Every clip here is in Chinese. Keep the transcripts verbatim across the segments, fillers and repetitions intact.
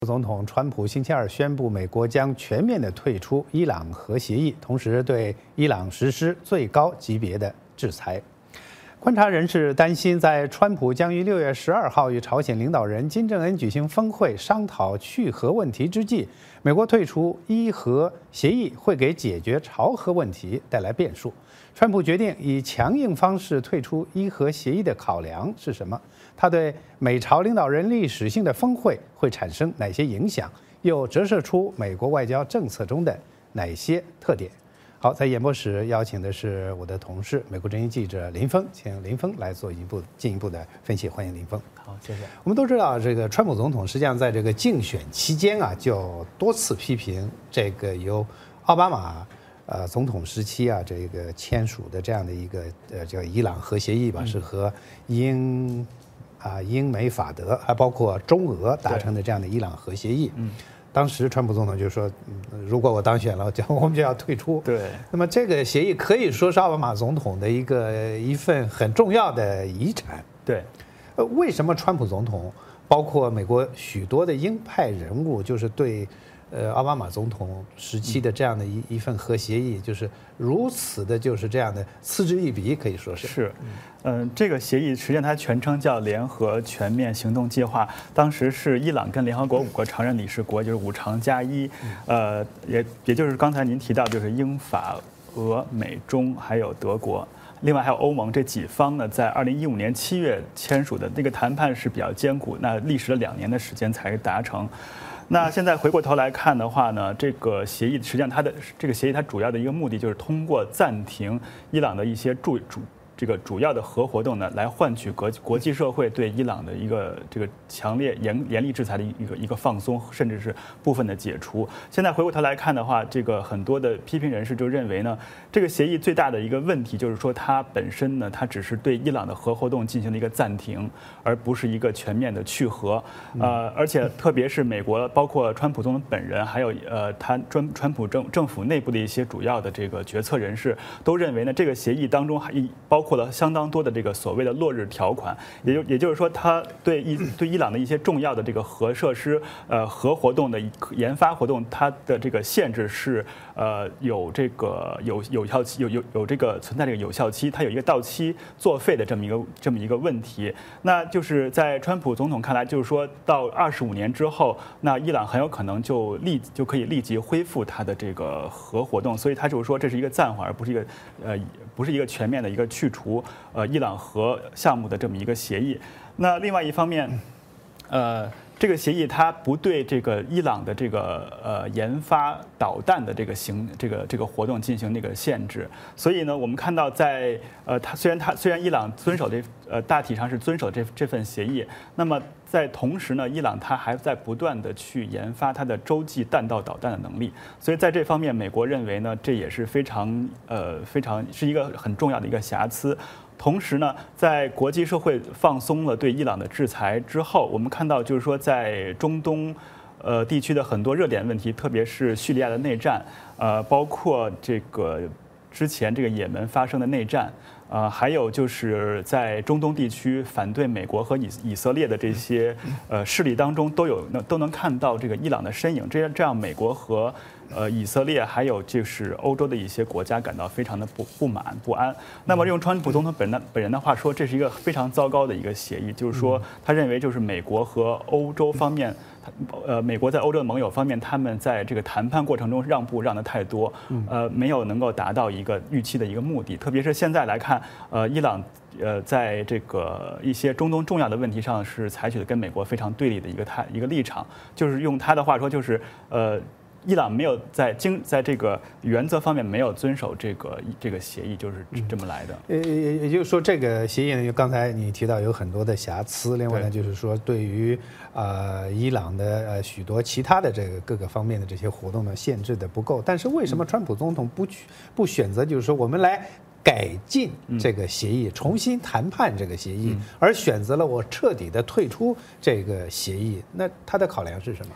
总统川普星期二宣布，美国将全面的退出伊朗核协议，同时对伊朗实施最高级别的制裁。观察人士担心，在川普将于六月十二号与朝鲜领导人金正恩举行峰会，商讨去核问题之际，美国退出伊核协议会给解决朝核问题带来变数。川普决定以强硬方式退出伊核协议的考量是什么？他对美朝领导人历史性的峰会会产生哪些影响？又折射出美国外交政策中的哪些特点？好，在演播室邀请的是我的同事，美国之音记者林峰，请林峰来做一步进一步的分析。欢迎林峰。 好，谢谢。 我们都知道，这个川普总统实际上在这个竞选期间啊，就多次批评这个由奥巴马呃总统时期啊，这个签署的这样的一个呃叫伊朗核协议吧，是和英啊英美法德还包括中俄达成的这样的伊朗核协议。嗯。当时川普总统就说，如果我当选了，我们就要退出。 对。 那么这个协议可以说是奥巴马总统的一个一份很重要的遗产。 对。 呃，为什么川普总统，包括美国许多的鹰派人物，就是对呃奥巴马总统时期的这样的一一份核协议，就是如此的，就是这样的嗤之以鼻，可以说是。 是。嗯，这个协议实际上它全称叫联合全面行动计划，当时是伊朗跟联合国五个常任理事国，就是五常加一，呃，也也就是刚才您提到，就是英法俄美中还有德国，另外还有欧盟这几方呢，在二零一五年七月签署的那个谈判是比较艰苦，那历时了两年的时间才达成。那现在回过头来看的话呢，这个协议实际上它的这个协议它主要的一个目的就是通过暂停伊朗的一些主主。这个主要的核活动呢，来换取国国际社会对伊朗的一个这个强烈严严厉制裁的一个一个放松，甚至是部分的解除。现在回过头来看的话，这个很多的批评人士就认为呢，这个协议最大的一个问题就是说，它本身呢，它只是对伊朗的核活动进行了一个暂停，而不是一个全面的去核。呃，而且特别是美国，包括川普总统本人，还有呃他川川普政政府内部的一些主要的这个决策人士，都认为呢，这个协议当中还包括了相当多的这个所谓的落日条款，也就也就是说，它对伊对伊朗的一些重要的这个核设施、呃核活动的研发活动，它的这个限制是呃有这个有有效期有有有这个存在这个有效期，它有一个到期作废的这么一个这么一个问题。那就是在川普总统看来，就是说到二十五年之后，那伊朗很有可能就立就可以立即恢复它的这个核活动，所以他就是说这是一个暂缓，而不是一个呃不是一个全面的一个去除。呃，伊朗核项目的这么一个协议。那另外一方面，呃，这个协议它不对这个伊朗的这个呃研发导弹的这个行这个这个活动进行那个限制。所以呢，我们看到在呃，它虽然它虽然伊朗遵守这呃大体上是遵守这这份协议，那么在同时呢，伊朗它还在不断的去研发它的洲际弹道导弹的能力。所以在这方面，美国认为呢，这也是非常呃非常是一个很重要的一个瑕疵。同时呢，在国际社会放松了对伊朗的制裁之后，我们看到就是说，在中东呃地区的很多热点问题，特别是叙利亚的内战，呃，包括这个之前这个也门发生的内战，呃，还有就是在中东地区反对美国和以以色列的这些呃势力当中，都有都能看到这个伊朗的身影。这样这样，美国和呃，以色列还有就是欧洲的一些国家感到非常的不不满不安。那么用川普总统本人本人的话说，这是一个非常糟糕的一个协议，就是说他认为就是美国和欧洲方面，呃，美国在欧洲的盟友方面，他们在这个谈判过程中让步让得太多，呃，没有能够达到一个预期的一个目的。特别是现在来看，呃，伊朗。呃，在这个一些中东重要的问题上，是采取的跟美国非常对立的一个态一个立场，就是用他的话说，就是呃，伊朗没有在经在这个原则方面没有遵守这个这个协议，就是这么来的。 呃，也也就是说，这个协议呢，就刚才你提到有很多的瑕疵，另外呢，就是说对于呃伊朗的呃许多其他的这个各个方面的这些活动呢，限制的不够。但是为什么川普总统不去不选择，就是说我们来改进这个协议，重新谈判这个协议，而选择了我彻底的退出这个协议？那他的考量是什么？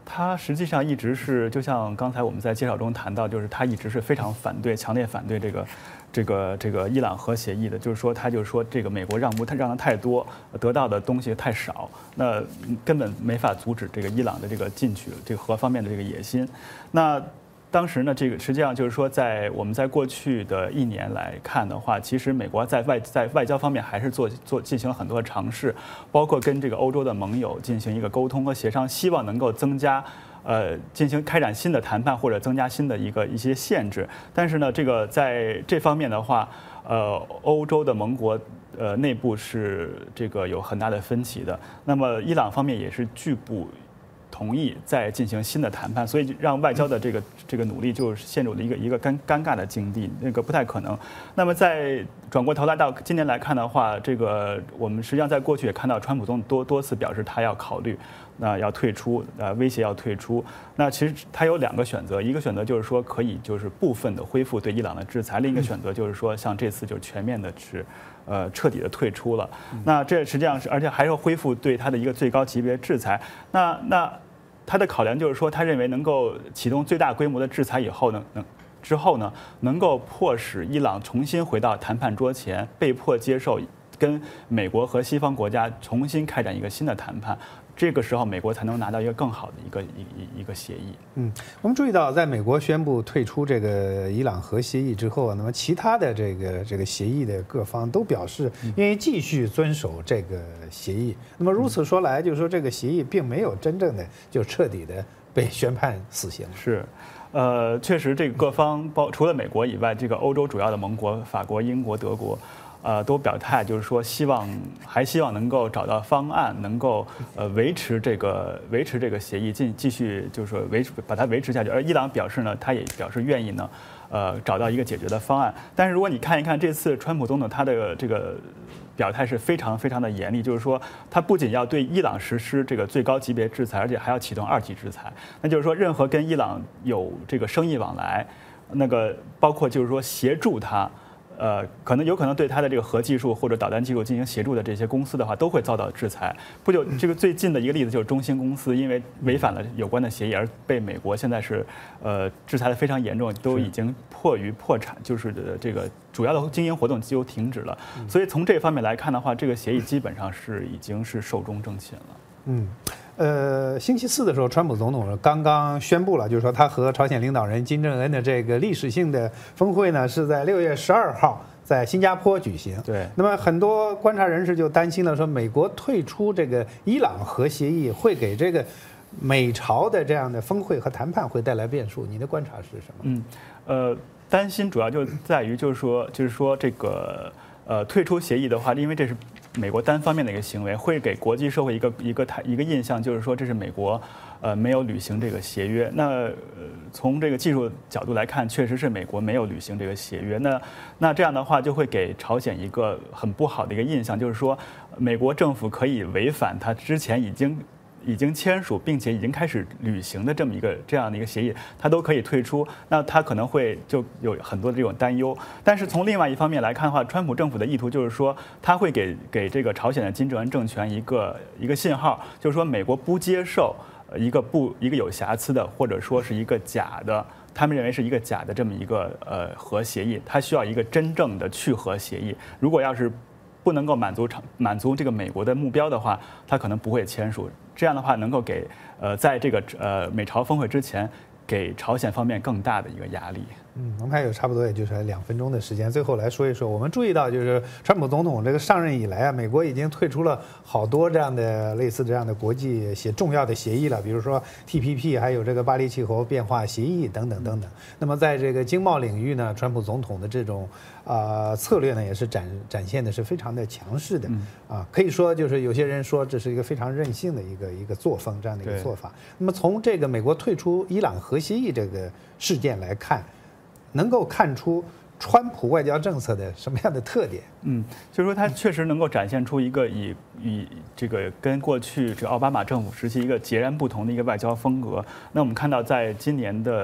他实际上一直是，就像刚才我们在介绍中谈到，就是他一直是非常反对、强烈反对这个、这个、这个伊朗核协议的。就是说，他就是说，这个美国让步，他让的太多，得到的东西太少，那根本没法阻止这个伊朗的这个进取这个核方面的这个野心。那当时呢，这个实际上就是说，在我们在过去的一年来看的话，其实美国在外在外交方面还是做做进行了很多的尝试，包括跟这个欧洲的盟友进行一个沟通和协商，希望能够增加。呃，进行开展新的谈判或者增加新的一个一些限制，但是呢，这个在这方面的话，呃，欧洲的盟国呃内部是这个有很大的分歧的。那么伊朗方面也是拒不同意再进行新的谈判，所以让外交的这个这个努力就陷入了一个一个尴尴尬的境地，那个不太可能。那么在转过头来到今年来看的话，这个我们实际上在过去也看到，川普总统多多次表示他要考虑。那要退出，呃，威胁要退出。那其实他有两个选择，一个选择就是说可以就是部分的恢复对伊朗的制裁，另一个选择就是说像这次就是全面的是，呃，彻底的退出了。那这实际上是，而且还要恢复对他的一个最高级别制裁。那那他的考量就是说，他认为能够启动最大规模的制裁以后呢，能。之后呢，能够迫使伊朗重新回到谈判桌前，被迫接受跟美国和西方国家重新开展一个新的谈判。这个时候，美国才能拿到一个更好的一个一一一个协议。 嗯，我们注意到，在美国宣布退出这个伊朗核协议之后，那么其他的这个这个协议的各方都表示愿意继续遵守这个协议。那么如此说来，就是说这个协议并没有真正的就彻底的被宣判死刑。 是。呃，确实，这个各方包除了美国以外，这个欧洲主要的盟国，法国、英国、德国。呃，都表态，就是说希望还希望能够找到方案，能够呃维持这个维持这个协议，进继续就是说维持把它维持下去。而伊朗表示呢，他也表示愿意呢，呃找到一个解决的方案。但是如果你看一看这次川普总统他的这个表态是非常非常的严厉，就是说他不仅要对伊朗实施这个最高级别制裁，而且还要启动二级制裁。那就是说，任何跟伊朗有这个生意往来，那个包括就是说协助他。呃，可能有可能对他的这个核技术或者导弹技术进行协助的这些公司的话，都会遭到制裁。不久，这个最近的一个例子就是中兴公司，因为违反了有关的协议而被美国现在是呃制裁的非常严重，都已经迫于破产，就是这个主要的经营活动几乎停止了。所以从这方面来看的话，这个协议基本上是已经是寿终正寝了。 嗯。呃，星期四的时候，川普总统刚刚宣布了，就是说他和朝鲜领导人金正恩的这个历史性的峰会呢，是在六月十二号在新加坡举行。 对。 那么很多观察人士就担心了，说美国退出这个伊朗核协议会给这个美朝的这样的峰会和谈判会带来变数。你的观察是什么？ 嗯，呃，担心主要就在于就是说，就是说这个呃退出协议的话，因为这是。美国单方面的一个行为，会给国际社会一个一个一个印象，就是说这是美国，呃，没有履行这个协约。那呃，从这个技术角度来看，确实是美国没有履行这个协约。那那这样的话，就会给朝鲜一个很不好的一个印象，就是说美国政府可以违反他之前已经。已经签署并且已经开始履行的这么一个这样的一个协议，它都可以退出，那它可能会就有很多的这种担忧。但是从另外一方面来看的话，川普政府的意图就是说，他会给给这个朝鲜的金正恩政权一个一个信号，就是说美国不接受一个不一个有瑕疵的或者说是一个假的。他们认为是一个假的这么一个呃核协议，它需要一个真正的去核协议。如果要是不能够满足满足这个美国的目标的话，他可能不会签署。这样的话，能够给呃在这个呃美朝峰会之前，给朝鲜方面更大的一个压力。 嗯，我们还有差不多也就是两分钟的时间，最后来说一说，我们注意到就是川普总统这个上任以来啊，美国已经退出了好多这样的类似这样的国际协重要的协议了，比如说 T P P， 还有这个巴黎气候变化协议等等等等。那么在这个经贸领域呢，川普总统的这种啊、呃、策略呢，也是展展现的是非常的强势的啊，可以说就是有些人说这是一个非常任性的一个一个作风，这样的一个做法。那么从这个美国退出伊朗核协议这个事件来看，能够看出川普外交政策的什么样的特点？ 嗯，就是说他确实能够展现出一个以以这个跟过去这个奥巴马政府时期一个截然不同的一个外交风格。那我们看到，在今年的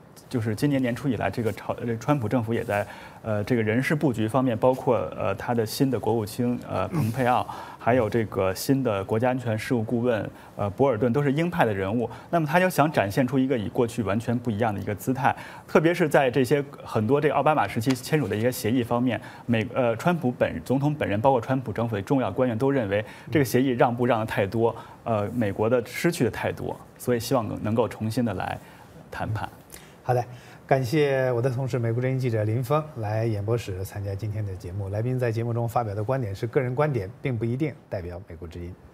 就是今年年初以来，这个朝这川普政府也在呃这个人事布局方面，包括呃他的新的国务卿呃蓬佩奥，还有这个新的国家安全事务顾问呃博尔顿，都是鹰派的人物。那么他就想展现出一个与过去完全不一样的一个姿态，特别是在这些很多这个奥巴马时期签署的一些协议方面，美呃川普本总统本人，包括川普政府的重要官员都认为这个协议让步让的太多，呃美国的失去的太多，所以希望能够重新的来谈判。 好的，感谢我的同事美国之音记者林峰来演播室参加今天的节目。来宾在节目中发表的观点是个人观点，并不一定代表美国之音。